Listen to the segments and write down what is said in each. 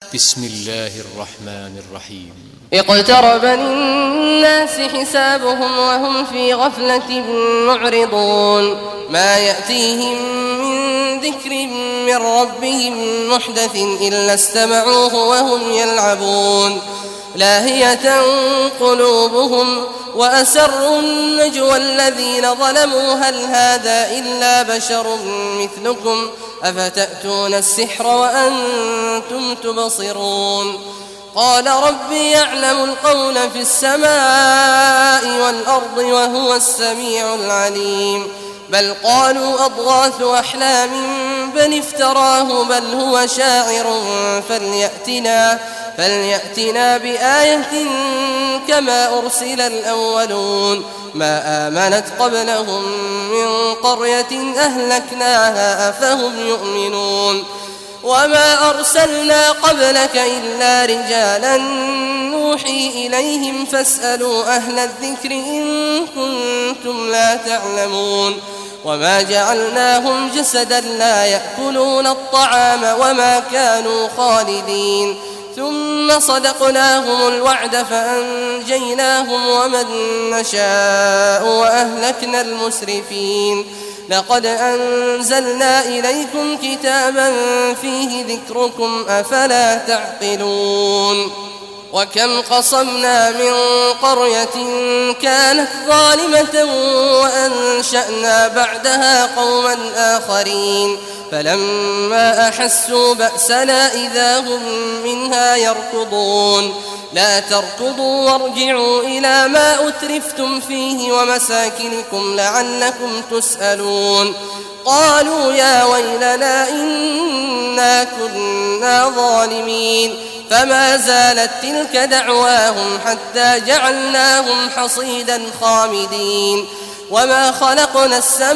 بسم الله الرحمن الرحيم. اقترب للناس حسابهم وهم في غفلة معرضون ما يأتيهم من ذكر من ربهم محدث إلا استمعوه وهم يلعبون لاهية قلوبهم وأسروا النجوى الذين ظلموا هل هذا إلا بشر مثلكم أفتأتون السحر وأنتم تبصرون قال ربي يعلم القول في السماء والأرض وهو السميع العليم بل قالوا أضغاث أحلام بل افتراه بل هو شاعر فليأتنا بآية كما أرسل الأولون ما آمنت قبلهم من قرية أهلكناها أفهم يؤمنون وما أرسلنا قبلك إلا رجالا نوحي إليهم فاسألوا أهل الذكر إن كنتم لا تعلمون وما جعلناهم جسدا لا يأكلون الطعام وما كانوا خالدين ثم صدقناهم الوعد فأنجيناهم ومن نشاء وأهلكنا المسرفين لقد أنزلنا إليكم كتابا فيه ذكركم أفلا تعقلون وكم قصمنا من قرية كانت ظالمة وأنشأنا بعدها قوما آخرين فلما أحسوا بأسنا إذا هم منها يركضون لا تركضوا وارجعوا إلى ما أترفتم فيه ومساكنكم لعلكم تسألون قالوا يا ويلنا إنا كنا ظالمين فما زالت تلك دعواهم حتى جعلناهم حصيدا خامدين وما خلقنا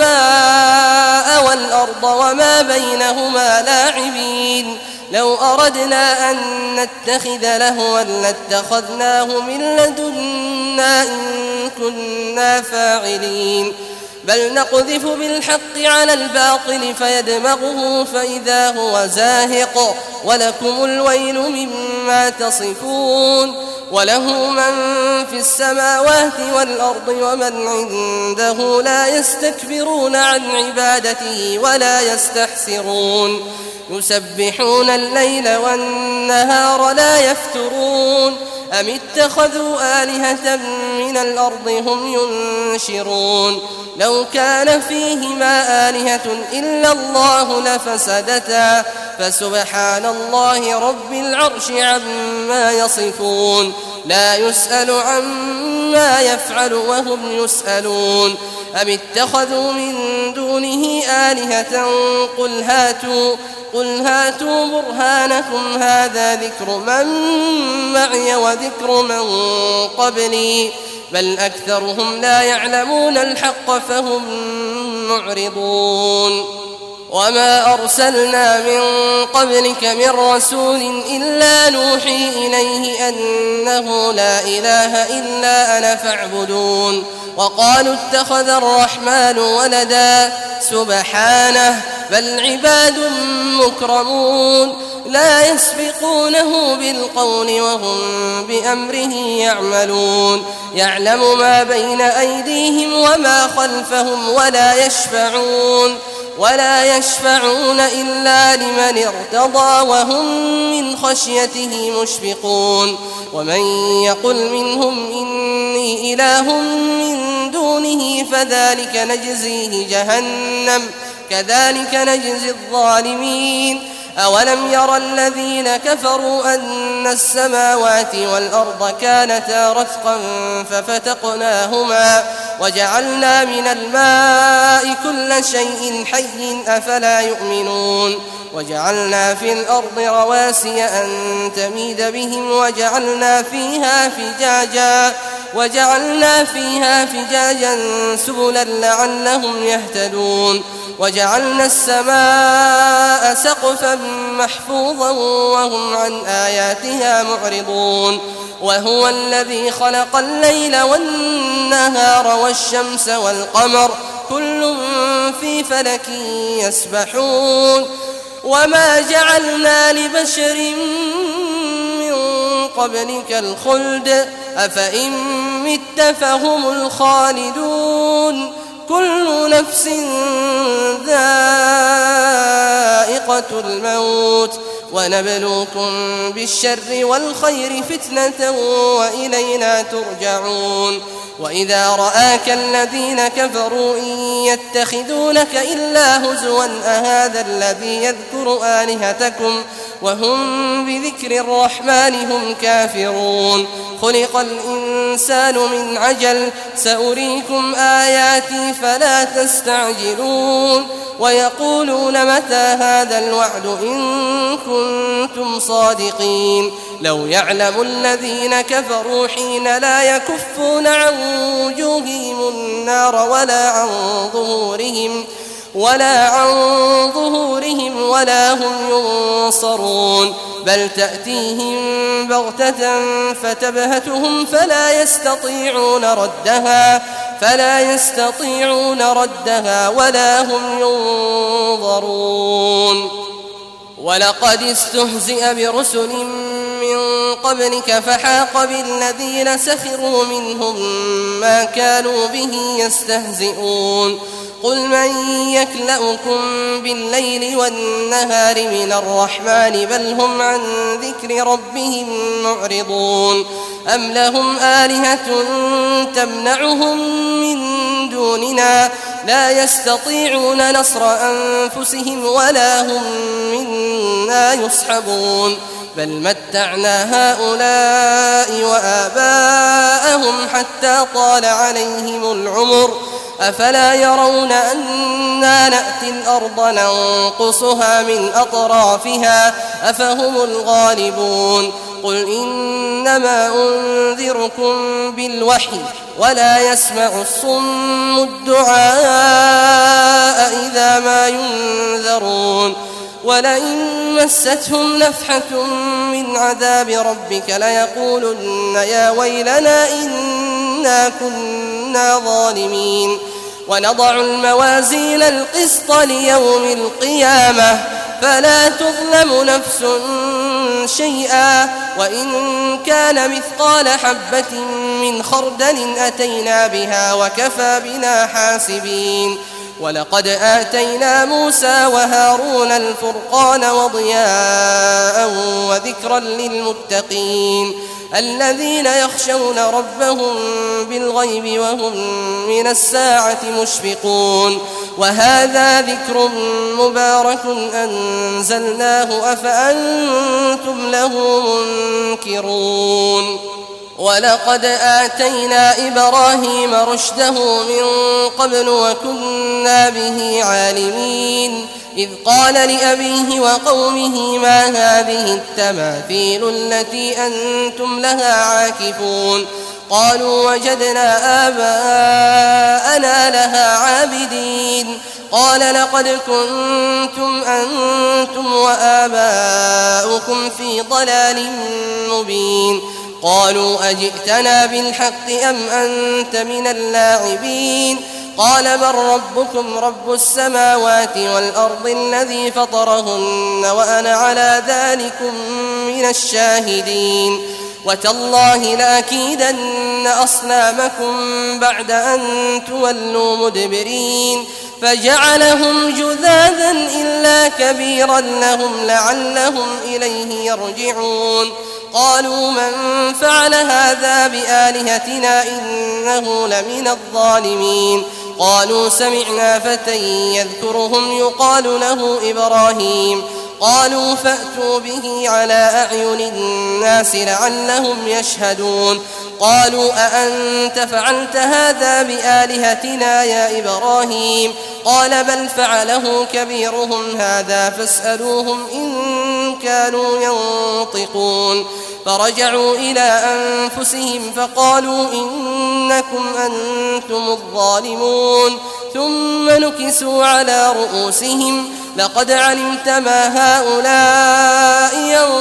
السماء والأرض وما بينهما لاعبين لو أردنا أن نتخذ لهوا لاتخذناه من لدنا إن كنا فاعلين بل نقذف بالحق على الباطل فيدمغه فإذا هو زاهق ولكم الويل مما تصفون وله من في السماوات والأرض ومن عنده لا يستكبرون عن عبادته ولا يستحسرون يسبحون الليل والنهار لا يفترون أم اتخذوا آلهة من الأرض هم ينشرون لو كان فيهما آلهة إلا الله لفسدتا فسبحان الله رب العرش عما يصفون لا يسأل عما يفعل وهم يسألون أم اتخذوا من دونه آلهة قل هاتوا برهانكم هذا ذكر من معي وذكر من قبلي بل أكثرهم لا يعلمون الحق فهم معرضون وما أرسلنا من قبلك من رسول إلا نوحي إليه أنه لا إله إلا أنا فاعبدون وقالوا اتخذ الرحمن ولدا سبحانه بل عباد مكرمون لا يسبقونه بالقول وهم بأمره يعملون يعلم ما بين أيديهم وما خلفهم ولا يشفعون إلا لمن ارتضى وهم من خشيته مشفقون ومن يقل منهم إني إله من دونه فذلك نجزيه جهنم كذلك نجزي الظالمين أولم ير الذين كفروا أن السماوات والأرض كانتا رتقا ففتقناهما وجعلنا من الماء كل شيء حي أفلا يؤمنون وجعلنا في الأرض رواسي أن تميد بهم وجعلنا فيها فجاجا سبلا لعلهم يهتدون وجعلنا السماء سقفا محفوظا وهم عن آياتها معرضون وهو الذي خلق الليل والنهار والشمس والقمر كل في فلك يسبحون وما جعلنا لبشر قبلك الخلد أفإن مت فهم الخالدون كل نفس ذائقة الموت ونبلوكم بالشر والخير فتنة وإلينا ترجعون وإذا رآك الذين كفروا إن يتخذونك إلا هزوا أهذا الذي يذكر آلهتكم وهم بذكر الرحمن هم كافرون خلق الإنسان من عجل سأريكم آياتي فلا تستعجلون ويقولون متى هذا الوعد إن كنتم صادقين لو يعلم الذين كفروا حين لا يكفون عن وجوههم النار ولا عن ظهورهم ولا هم ينصرون بل تأتيهم بغتة فتبهتهم فلا يستطيعون ردها ولا هم ينظرون ولقد استهزئ برسل من قبلك فحاق بالذين سخروا منهم ما كانوا به يستهزئون قل من يكلؤكم بالليل والنهار من الرحمن بل هم عن ذكر ربهم معرضون أم لهم آلهة تمنعهم من دوننا لا يستطيعون نصر أنفسهم ولا هم منا يصحبون بل متعنا هؤلاء وآباءهم حتى طال عليهم العمر أفلا يرون أنا نأتي الأرض ننقصها من أطرافها أفهم الغالبون قل إنما أنذركم بالوحي ولا يسمع الصم الدعاء إذا ما ينذرون ولئن مستهم نفحة من عذاب ربك ليقولن يا ويلنا إنا كنا ظالمين ونضع الموازين القسط ليوم القيامة فلا تظلم نفس شيئا وإن كان مثقال حبة من خردل أتينا بها وكفى بنا حاسبين ولقد آتينا موسى وهارون الفرقان وضياء وذكرا للمتقين الذين يخشون ربهم بالغيب وهم من الساعة مشفقون وهذا ذكر مبارك أنزلناه أفأنتم له منكرون ولقد آتينا إبراهيم رشده من قبل وكنا به عالمين إذ قال لأبيه وقومه ما هذه التماثيل التي أنتم لها عاكفون قالوا وجدنا آباءنا لها عابدين قال لقد كنتم أنتم وآباؤكم في ضلال مبين قالوا أجئتنا بالحق أم أنت من اللاعبين قال بل ربكم رب السماوات والأرض الذي فطرهن وأنا على ذلكم من الشاهدين وتالله لأكيدن أصنامكم بعد أن تولوا مدبرين فجعلهم جذاذا إلا كبيرا لهم لعلهم إليه يرجعون قالوا من فعل هذا بآلهتنا إنه لمن الظالمين قالوا سمعنا فتى يذكرهم يقال له إبراهيم قالوا فأتوا به على أعين الناس لعلهم يشهدون قالوا أأنت فعلت هذا بآلهتنا يا إبراهيم قال بل فعله كبيرهم هذا فاسألوهم إن كانوا ينطقون فرجعوا إلى أنفسهم فقالوا إنكم أنتم الظالمون ثم نكسوا على رؤوسهم لقد علمت ما هؤلاء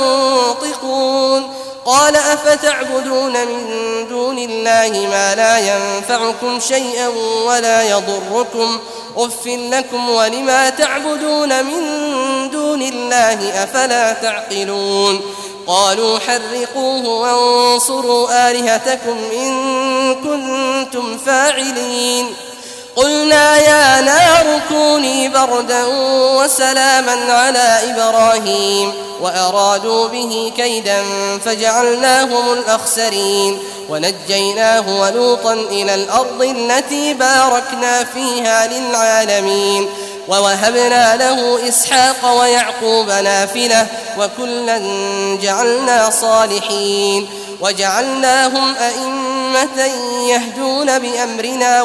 ينطقون قال أفتعبدون من دون الله ما لا ينفعكم شيئا ولا يضركم أف لكم ولما تعبدون من دون الله أفلا تعقلون قالوا حرقوه وانصروا آلهتكم إن كنتم فاعلين قلنا يا نار كوني بردا وسلاما على إبراهيم وأرادوا به كيدا فجعلناهم الأخسرين ونجيناه ولوطا إلى الأرض التي باركنا فيها للعالمين ووهبنا له إسحاق ويعقوب نافلة وكلا جعلنا صالحين وجعلناهم أئمة يهدون بأمرنا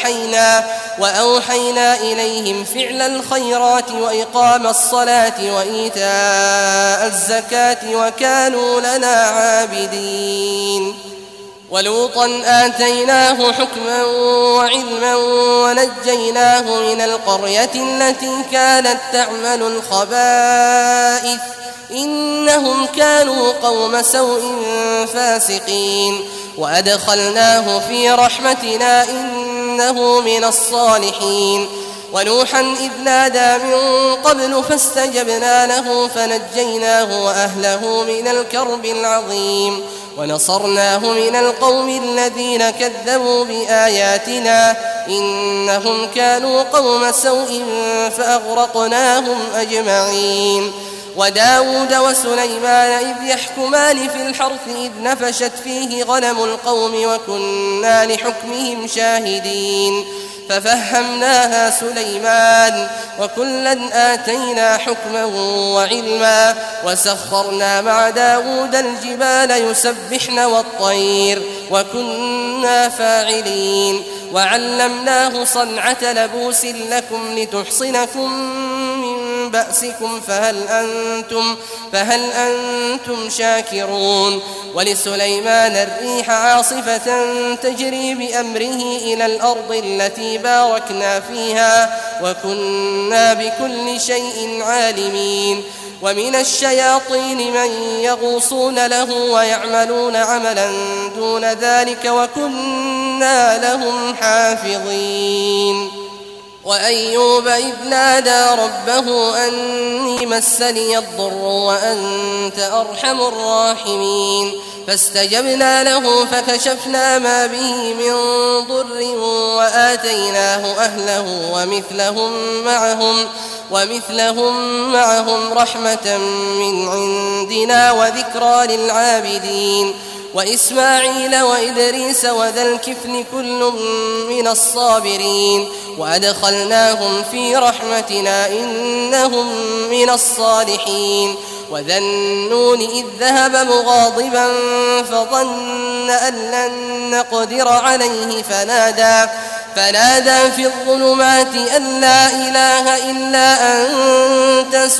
وأوحينا إليهم فعل الخيرات وإقام الصلاة وإيتاء الزكاة وكانوا لنا عابدين ولوطا آتيناه حكما وعلما ونجيناه من القرية التي كانت تعمل الخبائث إنهم كانوا قوم سوء فاسقين وأدخلناه في رحمتنا إنه من الصالحين ونوحا إذ نادى من قبل فاستجبنا له فنجيناه وأهله من الكرب العظيم ونصرناه من القوم الذين كذبوا بآياتنا إنهم كانوا قوم سوء فأغرقناهم أجمعين وداود وسليمان إذ يحكمان في الحرث إذ نفشت فيه غنم القوم وكنا لحكمهم شاهدين ففهمناها سليمان وكلا آتينا حكما وعلما وسخرنا مع داود الجبال يسبحن والطير وكنا فاعلين وعلمناه صنعة لبوس لكم لتحصنكم من بأسكم فهل أنتم شاكرون ولسليمان الريح عاصفة تجري بأمره إلى الأرض التي باركنا فيها وكنا بكل شيء عالمين ومن الشياطين من يغوصون له ويعملون عملا دون ذلك وكنا لهم حافظين وأيوب إذ نادى ربه أني مسني الضر وأنت أرحم الراحمين فاستجبنا له فكشفنا ما به من ضر وآتيناه أهله ومثلهم معهم رحمة من عندنا وذكرى للعابدين وإسماعيل وإدريس وذا الكفل كل من الصابرين وأدخلناهم في رحمتنا إنهم من الصالحين وذا النون إذ ذهب مغاضبا فظن أن لن نقدر عليه فنادى في الظلمات أن لا إله إلا أنت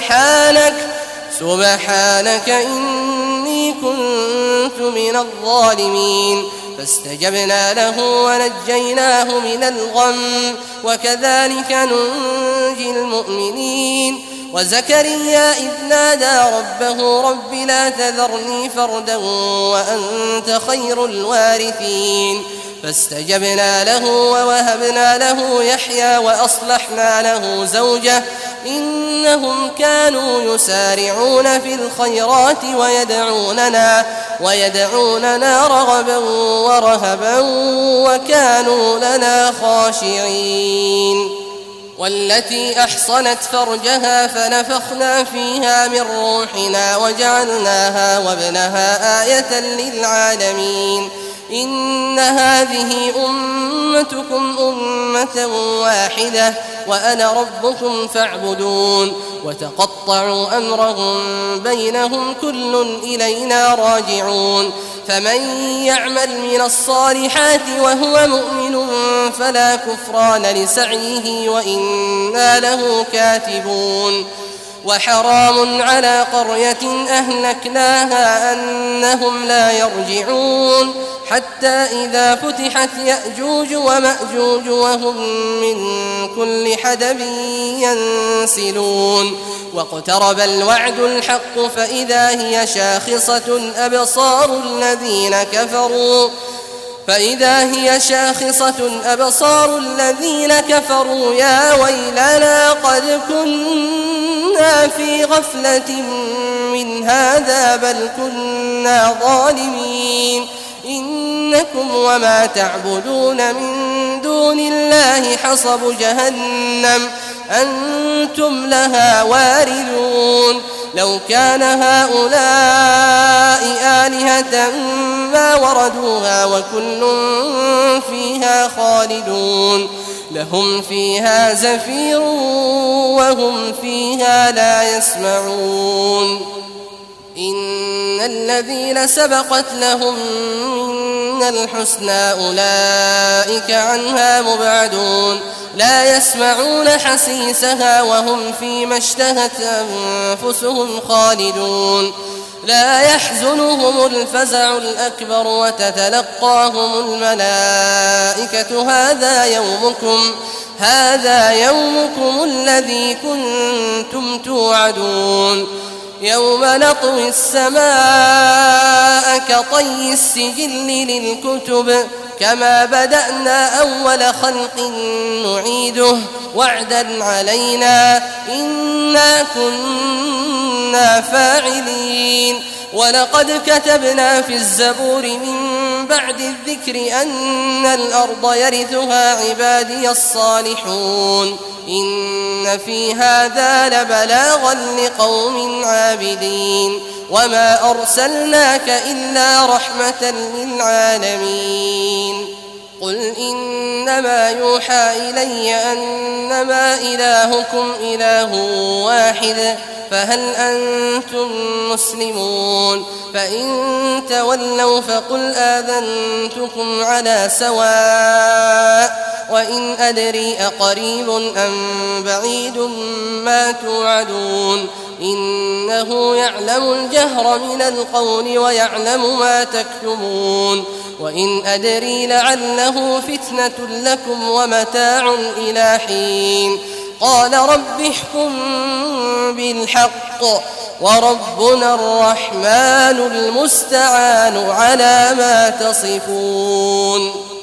سبحانك إني كنت من الظالمين فاستجبنا له ونجيناه من الغم وكذلك ننجي المؤمنين وزكريا إذ نادى ربه رب لا تذرني فردا وأنت خير الوارثين فاستجبنا له ووهبنا له يحيى وأصلحنا له زوجه إنهم كانوا يسارعون في الخيرات ويدعوننا رغبا ورهبا وكانوا لنا خاشعين والتي أحصنت فرجها فنفخنا فيها من روحنا وجعلناها وابنها آية للعالمين إن هذه أمتكم أمة واحدة وأنا ربكم فاعبدون وتقطعوا أمرهم بينهم كل إلينا راجعون فمن يعمل من الصالحات وهو مؤمن فلا كفران لسعيه وإنا له كاتبون وحرام على قرية أهلكناها أنهم لا يرجعون حتى إذا فتحت يأجوج ومأجوج وهم من كل حدب ينسلون واقترب الوعد الحق فإذا هي شاخصة أبصار الذين كفروا يا ويلنا قد كنا في غفلة من هذا بل كنا ظالمين إنكم وما تعبدون من دون الله حصب جهنم أنتم لها واردون لو كان هؤلاء آلهة ما وردوها وكل فيها خالدون لهم فيها زفير وهم فيها لا يسمعون إن الذين سبقت لهم من الحسنى أولئك عنها مبعدون لا يسمعون حسيسها وهم فيما اشتهت أنفسهم خالدون لا يحزنهم الفزع الأكبر وتتلقاهم الملائكة هذا يومكم الذي كنتم توعدون يوم نطوي السماء كطي السجل للكتب كما بدأنا أول خلق نعيده وعدا علينا إنا كنا فاعلين ولقد كتبنا في الزبور من بعد الذكر أن الأرض يرثها عبادي الصالحون إن في هذا لبلاغا لقوم عابدين وما أرسلناك إلا رحمة للعالمين قل إنما يوحى إلي أنما إلهكم إله واحد فهل أنتم مسلمون فإن تولوا فقل آذنتكم على سواء وإن أدري أقريب أم بعيد ما توعدون إنه يعلم الجهر من القول ويعلم ما تكتمون وإن أدري لعله فتنة لكم ومتاع إلى حين قال رب احكم بالحق وربنا الرحمن المستعان على ما تصفون.